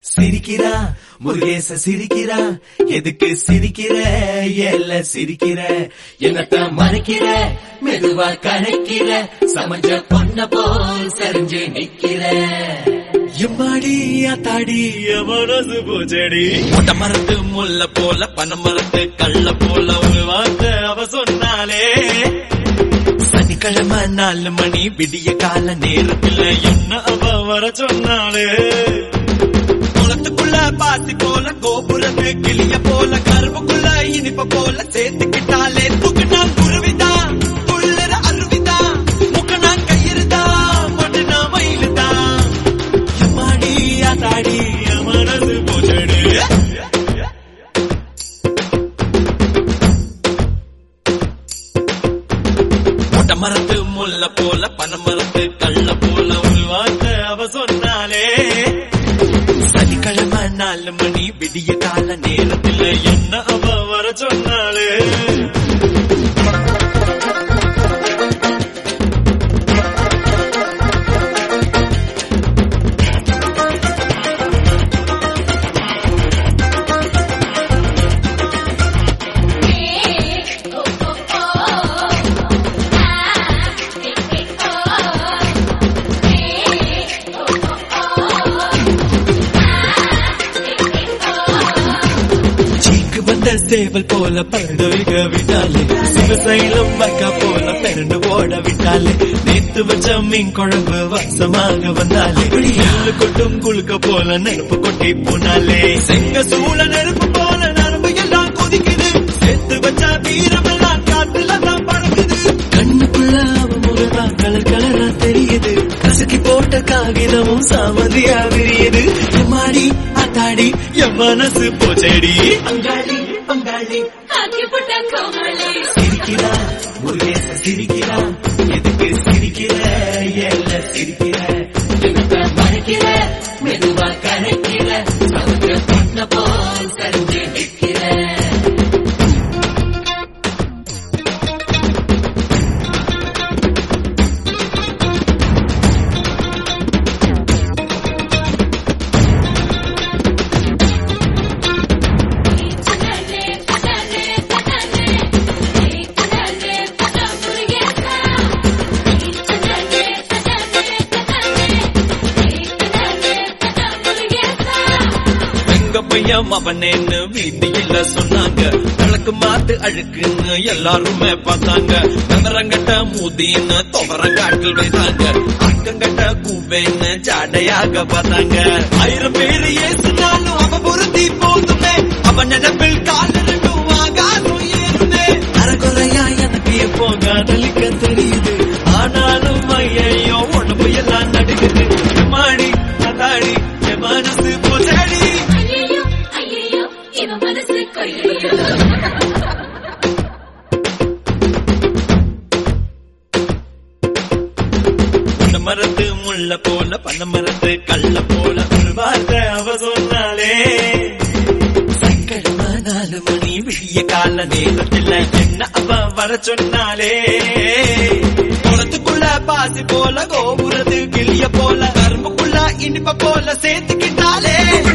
சிரிக்கிறா முருகேச சிரிக்கிறா, எதுக்கு சிரிக்கிற எல்ல சிரிக்கிற, என்னத்த மறைக்கிற மெதுவா கரைக்கிற, சமஞ்ச பொண்ண போல் சரிஞ்சு நிக்கிற. எம்மாடி ஆத்தாடி மனசு பூச்செடி, மொட்டை மரத்து முல்ல போல பனை மரத்து கள்ள போல ஒரு வார்த்தை அவ சொன்னாலே. சனிக்கிழமை 4 மணி விடிய கால நேரத்துல என்ன அவ வர சொன்னாலே. குளத்துக்குள்ள பாசி போல கோபுரத்து கிளிய போல கருவுக்குள்ள இனிப்ப போல சேர்த்துக்கிட்டாலே. தூக்குனா குருவிதா புள்ளர அருவிதா, முக்கனா கயிறுதா பொட்டுனா மயிலுதா. எம்மாடி ஆத்தாடி மனசு போச்சடு. மொட்டை மரத்து முல்ல போல பனை மரத்து கள்ள போல ஒரு வார்த்தை அவ சொன்னாலே. சனிக்கிழமை 4 மணி விடிய கால நேரத்துல என்ன அவ வர சொன்னாலே. சேவல் போல பறந்து வைக்க விட்டாலே, சிவசைலம் வைக்க போல பிறண்டு ஓட விட்டாலே. நேத்து வச்ச மீன் குழம்பு வாசமாக வந்தாலே, எள்ளு கொட்டும் குளுக்க போல நெருப்பு கொட்டி போனாலே. செங்க சூழ நெருப்பு போல நரம்பு எல்லாம் கொதிக்குது, சேர்த்து வச்ச வீரமெல்லாம் காத்துல தான் பறக்குது. கண்ணுக்குள்ள அவ முகதான் கலர் கலரா தெரியுது, கசக்கி போட்ட காகிதமும் சாமதியா விரியுது. எம்மாடி ஆத்தாடி என் மனசு போச்சேடி. அங்காடி பங்காளி ஆக்கிப்பட்ட கோமாளி, சிரிக்கிறா முருகேச சிரிக்கிறா, எதுக்கு சிரிக்கிற எல்ல சிரிக்கிற, என்னத்த மறைக்கிற மெதுவா கரைக்கிற, சமுத்திர பொண்ண போல் சரிஞ்சு நிற்கிற. பையன் அவனேன்னு வீதியில சொன்னாங்க, விளக்கு மாத்து அழுக்குன்னு எல்லாருமே பார்த்தாங்க. நகரங்கட்ட மூதின்னு துவரங்காட்டில் வைத்தாங்க, அக்கங்கட்ட கூவேன்னு ஜாடையாக பார்த்தாங்க. 1000 பேரு ஏசுனாலும் அவ பொருத்தி போதுமே, அவன் நினைப்பில் கால ரெண்டும் ஆகாதும் ஏறுமே. அறகுறையா எனக்கு எப்போ காதலிக்க தெரியுது, ஆனாலும் ஐயோ உடம்பு எல்லாம் நடுக்குது. மாடி அதாடி என் மனசு போச்சடி. மரத்து முள்ள போல பனை மரத்து கள்ள போல ஒரு வார்த்தை அவ சொன்னாலே. சனிக்கிழமை 4 மணி விடிய கால நேரத்துல என்ன அவ வர சொன்னாலே. குளத்துக்குள்ள பாசி போல கோபுரத்து கிளிய போல கரும்புக்குள்ள இனிப்ப போல சேர்த்துக்கிட்டாலே.